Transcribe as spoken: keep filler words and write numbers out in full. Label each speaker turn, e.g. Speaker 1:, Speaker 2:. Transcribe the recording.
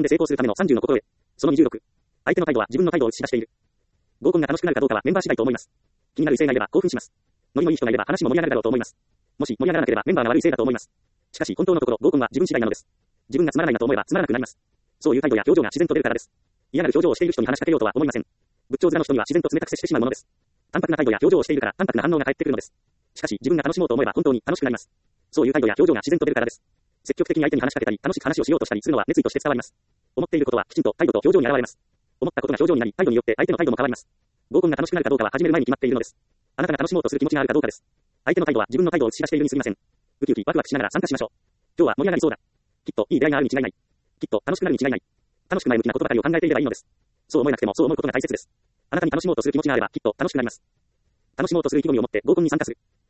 Speaker 1: で成功するためのさんじゅうの心得。そのにじゅうろく。相手の態度は自分の態度を映し出している。合コンが楽しくなるかどうかはメンバー次第と思います。気になる異性がいれば興奮します。ノリのいい人がいれば話も盛り上がるだろうと思います。もし盛り上がらなければメンバーが悪いせいだと思います。しかし本当のところ合コンは自分次第なのです。自分がつまらないなと思えばつまらなくなります。そういう態度や表情が自然と出るからです。嫌なる表情をしている人に話しかけようとは思いません。仏頂面の人には自然と冷たく接してしまうものです。淡白な態度や表情をしているから淡白な反応が返ってくるのです。しかし自分が楽しもうと思えば本当に楽しくなります。そういう態度や表情が自然と出るからです。積極的に相手に話しかけたり楽しく話をしようとしたりするのは熱意として伝わります。思っていることはきちんと態度と表情に現れます。思ったことが表情になり態度によって相手の態度も変わります。合コンが楽しくなるかどうかは始める前に決まっているのです。あなたが楽しもうとする気持ちがあるかどうかです。相手の態度は自分の態度を映し出しているに過ぎません。ウキウキワクワクしながら参加しましょう。今日は盛り上がりそうだ。きっといい出会いがあるに違いない。きっと楽しくなるに違いない。楽しく前向きなことばかりを考えていればいいのです。そう思えなくてもそう思うことが大切です。あなたに楽しもうとする気持ちがあればきっと楽しくなります。楽しもうとする意気込みを持って合コンに参加する。